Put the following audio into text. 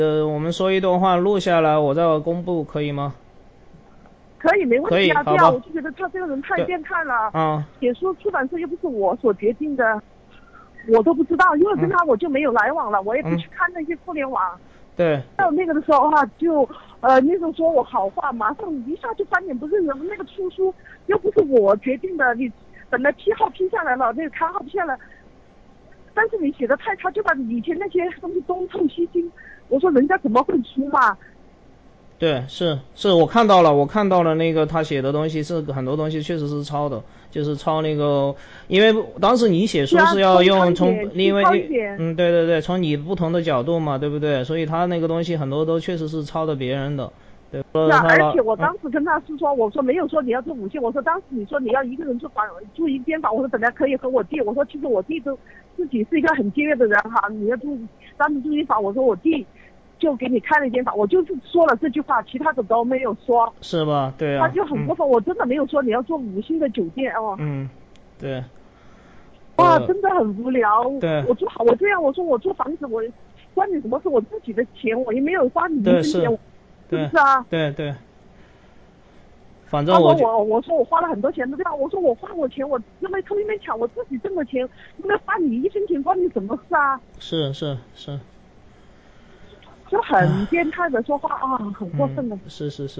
我们说一段话录下来，我再公布，可以吗？ 可以，没问可以， 题啊。 好吧。 对啊，我就觉得他这个人太变态了。 啊， 写书出版社又不是我所决定的，我都不知道，因为跟他我就没有来往了，我也不去看那些互联网。 对。 还有那个的时候哈、就那种说我好话，马上一下就翻脸不认人。那个出书又不是我决定的，你本来批号批下来了，那个刊号批下来，但是你写的太差，就把以前那些东西东凑西拼。我说人家怎么会出嘛？ 对，是，我看到了，那个他写的东西是很多东西确实是抄的，就是抄那个，因为当时你写书是要用因为对对对，从你不同的角度嘛，对不对？所以他那个东西很多都确实是抄的别人的，对。 是啊，而且我当时跟他是说，我说没有说你要做5线，我说当时你说你要一个人住一间房，我说本来可以和我弟，我说其实我弟都自己是一个很节约的人哈，你要当时住一房，我说我弟就给你开了一间房，我就是说了这句话，其他的都没有说， 是吧？对啊， 他就很过分，我真的没有说你要做5星的酒店哦。 对。 哇，真的很无聊。 对， 我这样，我说我租房子，我关你什么事？我自己的钱，我也没有花你一分钱，是不是啊？ 对对。反正他说我说我花了很多钱，对吧？我说我花我钱，我又没偷又没抢，我自己挣的钱，又没花你一分钱，关你什么事啊？ 是， 就很变态的说话啊，很过分的。 是。